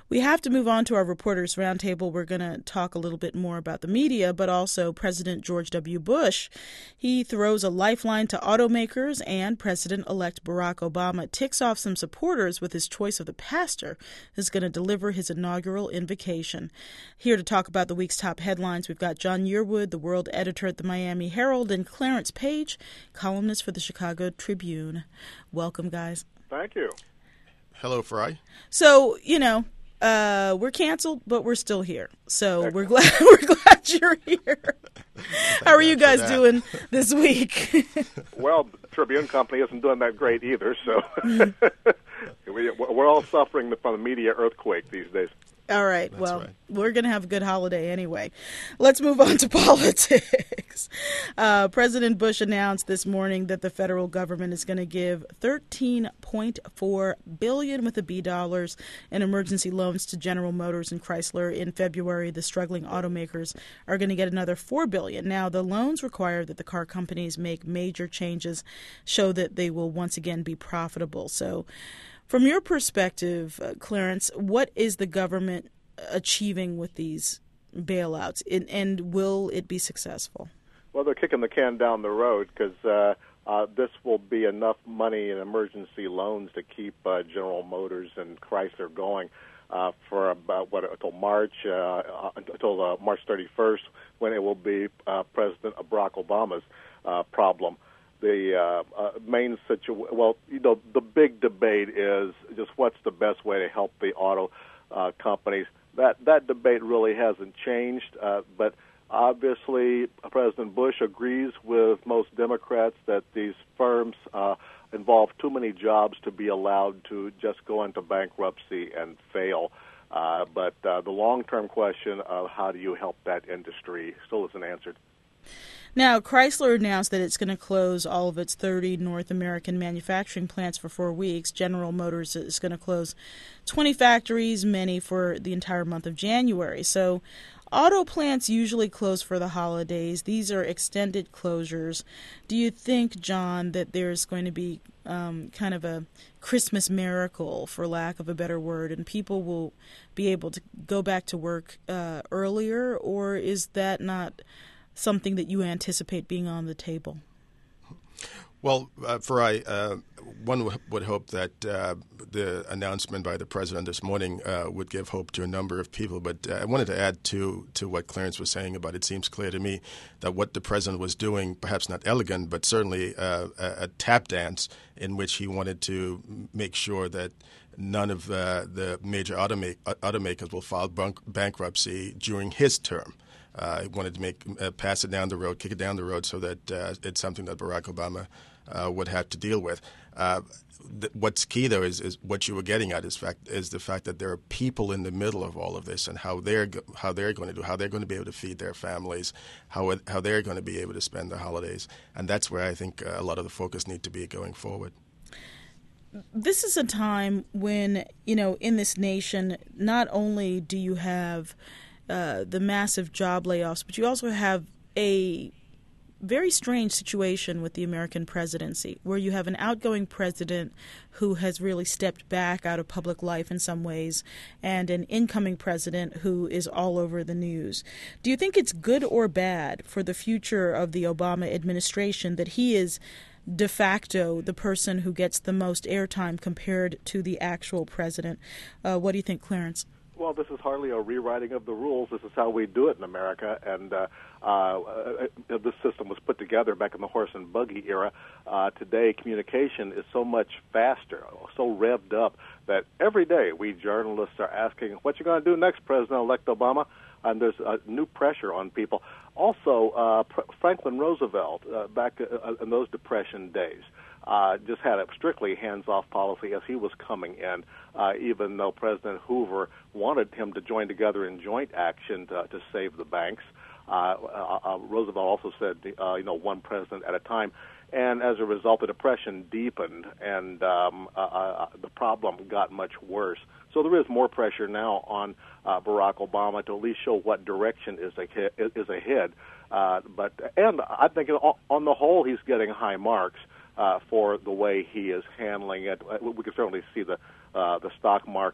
We have to move on to our Reporters Roundtable. We're going to talk a little bit more about the media, but also President George W. Bush. He throws a lifeline to automakers, and President-elect Barack Obama ticks off some supporters with his choice of the pastor who's going to deliver his inaugural invocation. Here to talk about the week's top headlines, we've got John Yearwood, the world editor at the Miami Herald, and Clarence Page, columnist for the Chicago Tribune. Welcome, guys. Thank you. Hello, Fry. So, we're canceled, but we're still here. So we're glad you're here. How are you guys doing this week? Well, the Tribune Company isn't doing that great either. So we're all suffering from the media earthquake these days. All right. We're going to have a good holiday anyway. Let's move on to politics. President Bush announced this morning that the federal government is going to give $13.4 billion with a B dollars in emergency loans to General Motors and Chrysler. In February, the struggling automakers are going to get another $4 billion. Now, the loans require that the car companies make major changes, show that they will once again be profitable. So, from your perspective, Clarence, what is the government achieving with these bailouts, and will it be successful? Well, they're kicking the can down the road because this will be enough money in emergency loans to keep General Motors and Chrysler going for about until March 31st, when it will be President Barack Obama's problem. The main the big debate is just what's the best way to help the auto companies. That debate really hasn't changed, but obviously President Bush agrees with most Democrats that these firms involve too many jobs to be allowed to just go into bankruptcy and fail. But the long-term question of how do you help that industry still isn't answered. Now, Chrysler announced that it's going to close all of its 30 North American manufacturing plants for 4 weeks. General Motors is going to close 20 factories, many for the entire month of January. So auto plants usually close for the holidays. These are extended closures. Do you think, John, that there's going to be kind of a Christmas miracle, for lack of a better word, and people will be able to go back to work earlier, or is that not something that you anticipate being on the table? Well, one would hope that the announcement by the president this morning would give hope to a number of people. But I wanted to add to what Clarence was saying about it seems clear to me that what the president was doing, perhaps not elegant, but certainly a tap dance in which he wanted to make sure that none of the major automakers will file bankruptcy during his term. He wanted to pass it down the road, kick it down the road, so that it's something that Barack Obama would have to deal with. What's key, though, is what you were getting at is the fact that there are people in the middle of all of this, and how they're going to be able to feed their families, how they're going to be able to spend the holidays, and that's where I think a lot of the focus need to be going forward. This is a time when, in this nation, not only do you have the massive job layoffs, but you also have a very strange situation with the American presidency, where you have an outgoing president who has really stepped back out of public life in some ways, and an incoming president who is all over the news. Do you think it's good or bad for the future of the Obama administration that he is de facto the person who gets the most airtime compared to the actual president? What do you think, Clarence? Well, this is hardly a rewriting of the rules. This is how we do it in America, and this system was put together back in the horse and buggy era. Today, communication is so much faster, so revved up, that every day we journalists are asking, what you going to do next, President-elect Obama? And there's new pressure on people. Also, Franklin Roosevelt, back in those Depression days, just had a strictly hands-off policy as he was coming in, even though President Hoover wanted him to join together in joint action to save the banks. Roosevelt also said, one president at a time. And as a result, the Depression deepened, and the problem got much worse. So there is more pressure now on Barack Obama to at least show what direction is ahead. And I think on the whole, he's getting high marks for the way he is handling it. We can certainly see the stock market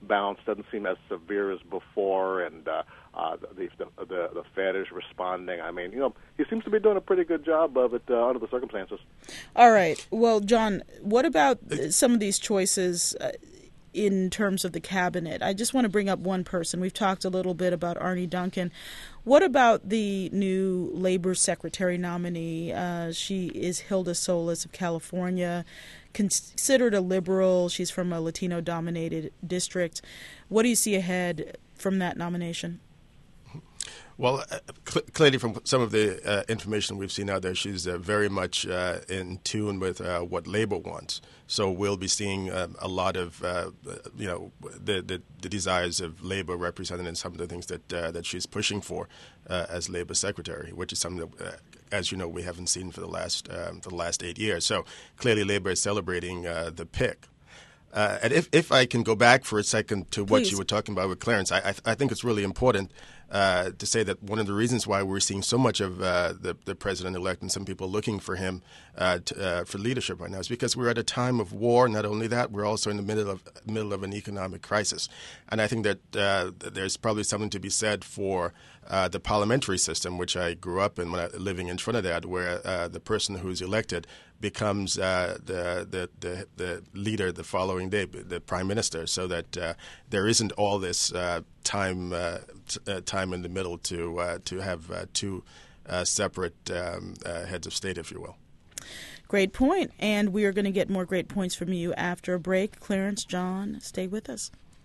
bounce doesn't seem as severe as before, and the Fed is responding. I mean, he seems to be doing a pretty good job of it under the circumstances. All right. Well, John, what about some of these choices in terms of the cabinet? I just want to bring up one person. We've talked a little bit about Arne Duncan. What about the new Labor Secretary nominee? She is Hilda Solis of California, considered a liberal. She's from a Latino-dominated district. What do you see ahead from that nomination? Well, clearly from some of the information we've seen out there, she's very much in tune with what Labor wants. So we'll be seeing a lot of, the desires of Labor represented in some of the things that she's pushing for as Labor Secretary, which is something that, as you know, we haven't seen for the last 8 years. So clearly Labor is celebrating the pick. And if I can go back for a second to what you were talking about with Clarence, I think it's really important to say that one of the reasons why we're seeing so much of the president-elect and some people looking for him for leadership right now is because we're at a time of war. Not only that, we're also in the middle of an economic crisis. And I think that there's probably something to be said for the parliamentary system, which I grew up in living in Trinidad, where the person who's elected becomes the leader the following day, the prime minister, so that there isn't all this time in the middle to have two separate heads of state, if you will. Great point. And we are going to get more great points from you after a break. Clarence, John, stay with us.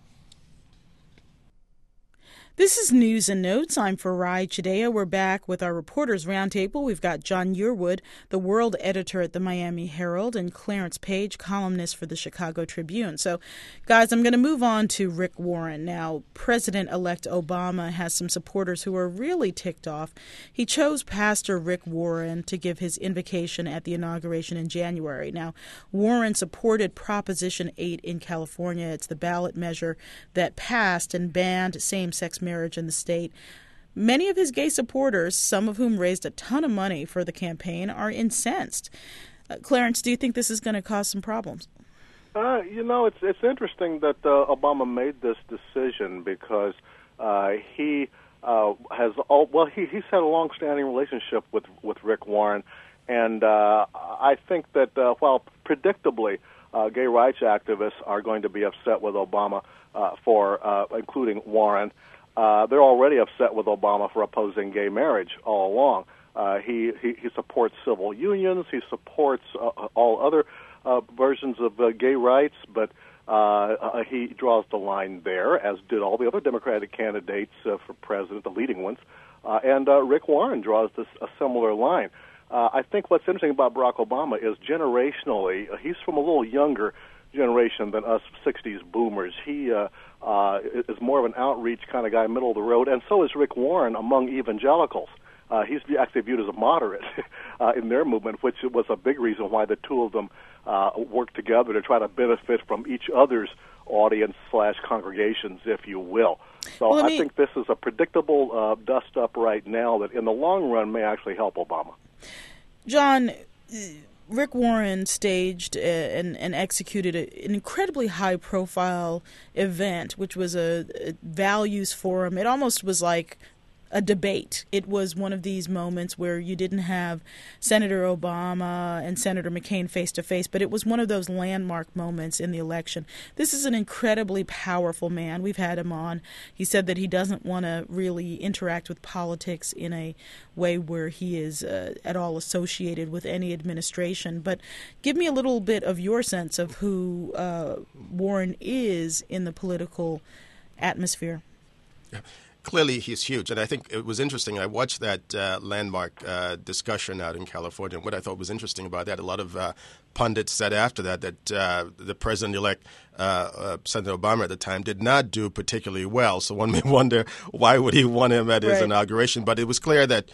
This is News and Notes. I'm Farai Chidea. We're back with our Reporters Roundtable. We've got John Yearwood, the world editor at the Miami Herald, and Clarence Page, columnist for the Chicago Tribune. So, guys, I'm going to move on to Rick Warren. Now, President-elect Obama has some supporters who are really ticked off. He chose Pastor Rick Warren to give his invocation at the inauguration in January. Now, Warren supported Proposition 8 in California. It's the ballot measure that passed and banned same-sex marriage in the state. Many of his gay supporters, some of whom raised a ton of money for the campaign, are incensed. Clarence, do you think this is going to cause some problems? It's interesting that Obama made this decision because he's had a long-standing relationship with Rick Warren, and I think that while predictably gay rights activists are going to be upset with Obama for including Warren, they're already upset with Obama for opposing gay marriage all along. He supports civil unions. He supports all other versions of gay rights, but he draws the line there, as did all the other Democratic candidates for president, the leading ones. And Rick Warren draws a similar line. I think what's interesting about Barack Obama is generationally, he's from a little younger generation than us 60s boomers. He is more of an outreach kind of guy, middle of the road, and so is Rick Warren among evangelicals. He's actually viewed as a moderate in their movement, which was a big reason why the two of them worked together to try to benefit from each other's audience/congregations, if you will. So I think this is a predictable dust-up right now that in the long run may actually help Obama. John, Rick Warren staged and executed an incredibly high-profile event, which was a values forum. It almost was like a debate. It was one of these moments where you didn't have Senator Obama and Senator McCain face-to-face, but it was one of those landmark moments in the election. This is an incredibly powerful man. We've had him on. He said that he doesn't want to really interact with politics in a way where he is at all associated with any administration. But give me a little bit of your sense of who Warren is in the political atmosphere. Yeah. Clearly, he's huge, and I think it was interesting. I watched that landmark discussion out in California. What I thought was interesting about that, a lot of pundits said after that the president-elect, Senator Obama at the time, did not do particularly well. So one may wonder why would he want him at his inauguration. But it was clear that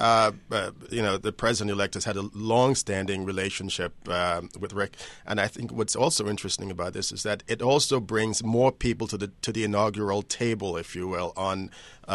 the president-elect has had a long-standing relationship with Rick. And I think what's also interesting about this is that it also brings more people to the inaugural table, if you will, on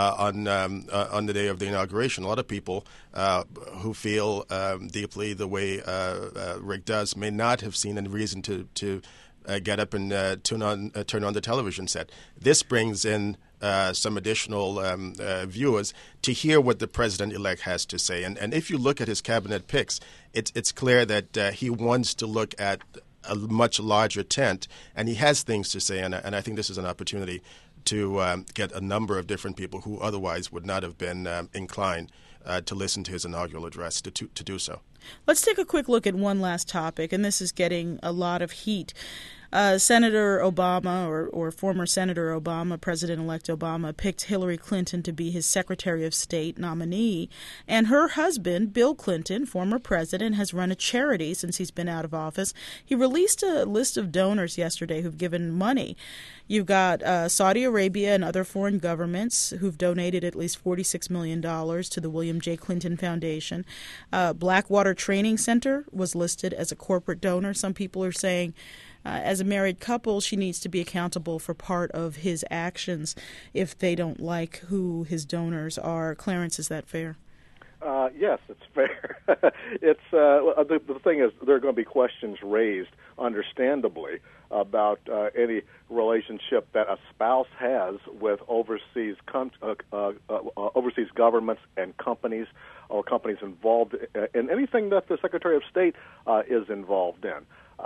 the day of the inauguration. A lot of people who feel deeply the way Rick does may not have seen any reason to get up and turn on the television set. This brings in some additional viewers to hear what the president-elect has to say. And if you look at his cabinet picks, it's clear that he wants to look at a much larger tent, and he has things to say. And I think this is an opportunity to get a number of different people who otherwise would not have been inclined to listen to his inaugural address to do so. Let's take a quick look at one last topic, and this is getting a lot of heat. Senator Obama, or former Senator Obama, President-elect Obama, picked Hillary Clinton to be his Secretary of State nominee. And her husband, Bill Clinton, former president, has run a charity since he's been out of office. He released a list of donors yesterday who've given money. You've got Saudi Arabia and other foreign governments who've donated at least $46 million to the William J. Clinton Foundation. Blackwater Training Center was listed as a corporate donor. Some people are saying, as a married couple, she needs to be accountable for part of his actions if they don't like who his donors are. Clarence, is that fair? Yes, it's fair. It's the thing is, there are going to be questions raised, understandably, about any relationship that a spouse has with overseas governments and companies, or companies involved in anything that the Secretary of State is involved in.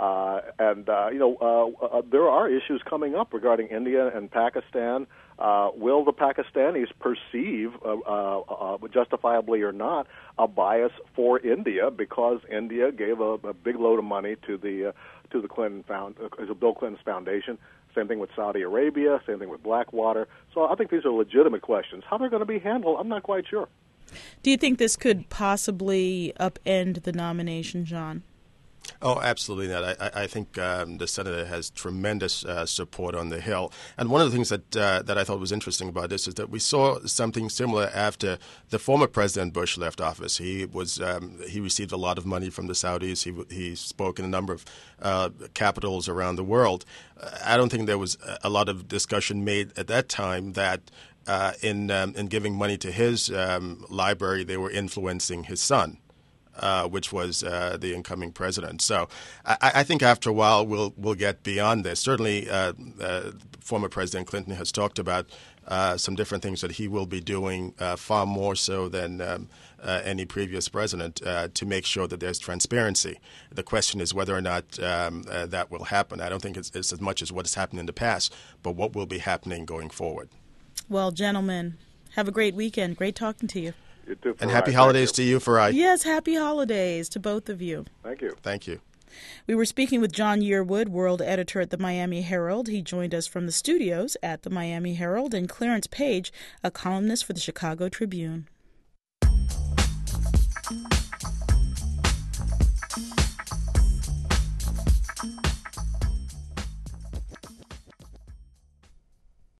There are issues coming up regarding India and Pakistan. Will the Pakistanis perceive, justifiably or not, a bias for India because India gave a big load of money to the Bill Clinton's foundation? Same thing with Saudi Arabia. Same thing with Blackwater. So I think these are legitimate questions. How they're going to be handled, I'm not quite sure. Do you think this could possibly upend the nomination, John? Oh, absolutely not. I think the senator has tremendous support on the Hill. And one of the things that I thought was interesting about this is that we saw something similar after the former President Bush left office. He received a lot of money from the Saudis. He spoke in a number of capitals around the world. I don't think there was a lot of discussion made at that time that in giving money to his library, they were influencing his son. Which was the incoming president. So I think after a while we'll get beyond this. Certainly, former President Clinton has talked about some different things that he will be doing far more so than any previous president to make sure that there's transparency. The question is whether or not that will happen. I don't think it's as much as what has happened in the past, but what will be happening going forward. Well, gentlemen, have a great weekend. Great talking to you. You too, and happy holidays to you, Farai. Yes, happy holidays to both of you. Thank you. Thank you. We were speaking with John Yearwood, world editor at the Miami Herald. He joined us from the studios at the Miami Herald, and Clarence Page, a columnist for the Chicago Tribune.